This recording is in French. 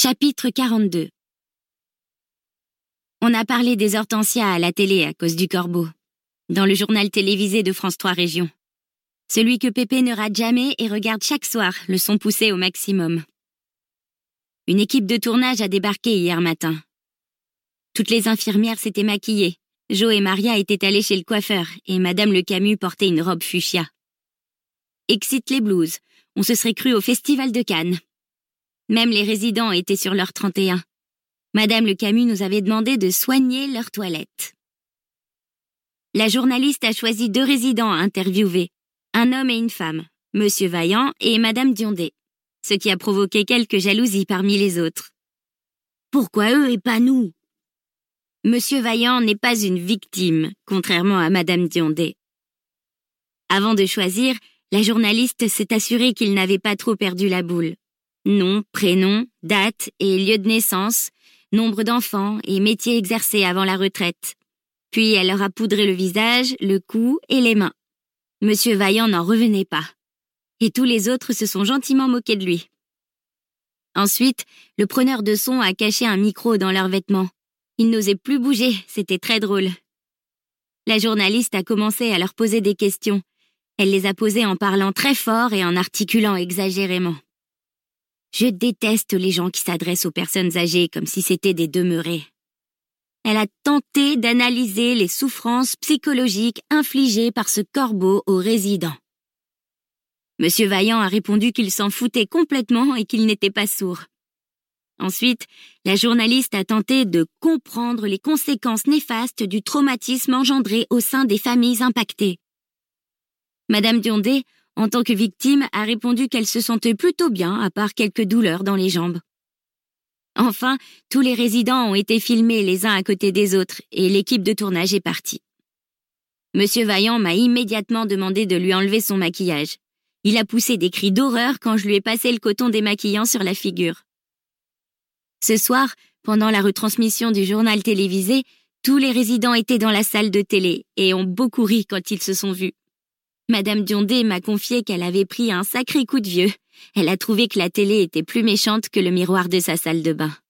Chapitre 42. On a parlé des hortensias à la télé à cause du corbeau, dans le journal télévisé de France 3 Régions. Celui que Pépé ne rate jamais et regarde chaque soir, le son poussé au maximum. Une équipe de tournage a débarqué hier matin. Toutes les infirmières s'étaient maquillées. Jo et Maria étaient allées chez le coiffeur et Madame Le Camus portait une robe fuchsia. Excite les blues, on se serait cru au Festival de Cannes. Même les résidents étaient sur leur 31. Madame Le Camus nous avait demandé de soigner leurs toilettes. La journaliste a choisi 2 résidents à interviewer, un homme et une femme, Monsieur Vaillant et Madame Diondet, ce qui a provoqué quelques jalousies parmi les autres. Pourquoi eux et pas nous? Monsieur Vaillant n'est pas une victime, contrairement à Madame Diondet. Avant de choisir, la journaliste s'est assurée qu'il n'avait pas trop perdu la boule. Nom, prénom, date et lieu de naissance, nombre d'enfants et métiers exercés avant la retraite. Puis elle leur a poudré le visage, le cou et les mains. Monsieur Vaillant n'en revenait pas. Et tous les autres se sont gentiment moqués de lui. Ensuite, le preneur de son a caché un micro dans leurs vêtements. Ils n'osaient plus bouger, c'était très drôle. La journaliste a commencé à leur poser des questions. Elle les a posées en parlant très fort et en articulant exagérément. Je déteste les gens qui s'adressent aux personnes âgées comme si c'était des demeurés. Elle a tenté d'analyser les souffrances psychologiques infligées par ce corbeau aux résidents. Monsieur Vaillant a répondu qu'il s'en foutait complètement et qu'il n'était pas sourd. Ensuite, la journaliste a tenté de comprendre les conséquences néfastes du traumatisme engendré au sein des familles impactées. Madame Diondet, en tant que victime, a répondu qu'elle se sentait plutôt bien, à part quelques douleurs dans les jambes. Enfin, tous les résidents ont été filmés les uns à côté des autres et l'équipe de tournage est partie. Monsieur Vaillant m'a immédiatement demandé de lui enlever son maquillage. Il a poussé des cris d'horreur quand je lui ai passé le coton démaquillant sur la figure. Ce soir, pendant la retransmission du journal télévisé, tous les résidents étaient dans la salle de télé et ont beaucoup ri quand ils se sont vus. Madame Diondet m'a confié qu'elle avait pris un sacré coup de vieux. Elle a trouvé que la télé était plus méchante que le miroir de sa salle de bain.